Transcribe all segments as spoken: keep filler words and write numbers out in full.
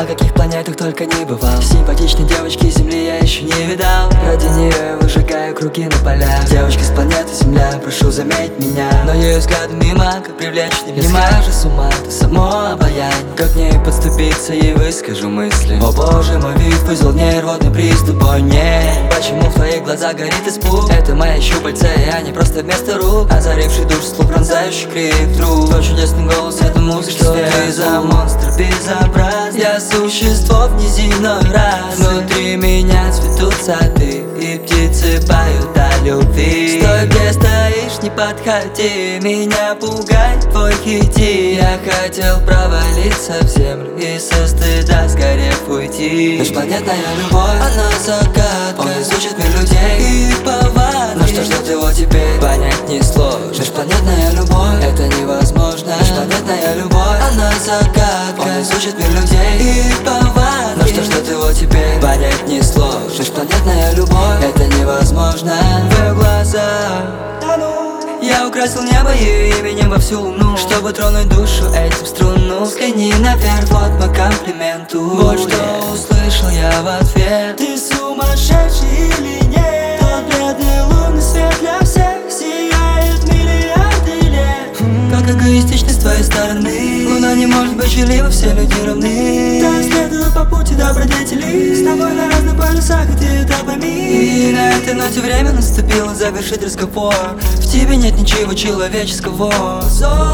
На каких планетах только не бывал. Симпатичной девочки Земли я еще не видал. Ради нее я выжигаю круги на полях. Девочка с планеты Земля, прошу заметь меня. Но ее взгляд мимо, как привлечь не внимание. Я схожу с ума, это само обаяние. Как к ней подступиться и выскажу мысли. О боже, мой вид вызвал мне рвотный приступ. О нет, почему в твоих глазах горит испуг? Это мои щупальца, и они просто вместо рук. Озаривший душ, слух, пронзающий крик вдруг. Твой чудесный голос, это музыка. Что ты за монстр безобразный? Я существо внеземной расы. Внутри меня цветут сады, и птицы поют о любви. Стой, где стоишь, не подходи. Меня пугает твой хитин. Я хотел провалиться в землю и со стыда сгорев уйти. Межпланетная любовь, она загадка. Он изучит мир людей и их повадки. Но что ждет его теперь, понять не сложно. Межпланетная любовь, это невозможно. Межпланетная любовь, она загадка. Он изучит мир людей и их повадки. Но что ждет его теперь, понять не сложно. Межпланетная любовь, это невозможно. В ее глазах я украсил небо ее именем во всю луну, чтобы тронуть душу этим струну. Взгляни наверх, вот мой комплимент. Вот что услышал я в ответ. Ты сумасшедший или нет? Тот бледный лунный свет для всех сияет миллиарды лет. Как эгоистично с твоей стороны. Луна не может быть счастлива, все люди равны. Да, следую по пути добродетели. С тобой на разных полюсах, и ты это пойми. И на этой ноте время наступило завершить разговор. В тебе нет ничего человеческого.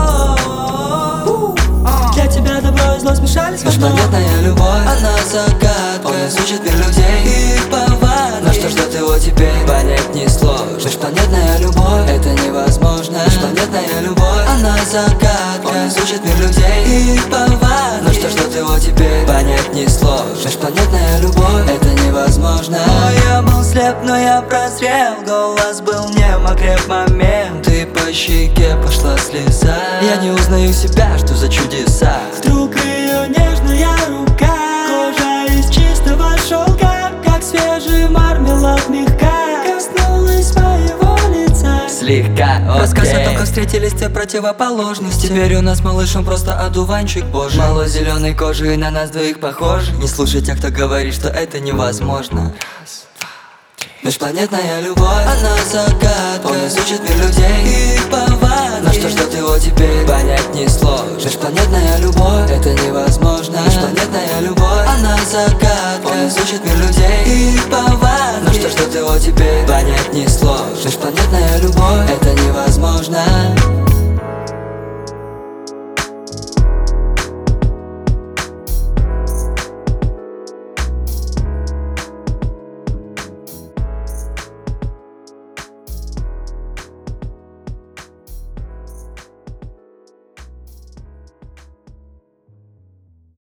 Для тебя добро и зло смешались в одно. Межпланетная любовь, она загадка. Он изучит мир людей и их повадки. Но что ждет его теперь, понять не сложно. Межпланетная любовь, это невозможно. Межпланетная любовь, она загадка. Он изучит мир людей и их повадки. Но что ждет его теперь, понять не сложно. Межпланетная любовь, это невозможно. О, я был слеп, но я прозрел. Голос был нем, окреп момент. И по щеке пошла слеза. Я не узнаю себя, что за чудеса. Вдруг ее нежная рука, кожа из чистого шелка, как свежий мармелад мягка, коснулась моего лица. Слегка, Рассказ о том, как встретились те противоположности. Теперь у нас малышом просто одуванчик божий. Мало зеленой кожи и на нас двоих похожи. Не слушай тех, кто говорит, что это невозможно. Межпланетная любовь, она загадка. Он изучит мир людей и их повадки. Но что ждет его теперь, понять не сложно. Межпланетная любовь, это невозможно. Межпланетная любовь, она загадка. Он изучит мир людей и их повадки. Но что ждет его теперь, понять не сложно. Межпланетная любовь, это невозможно.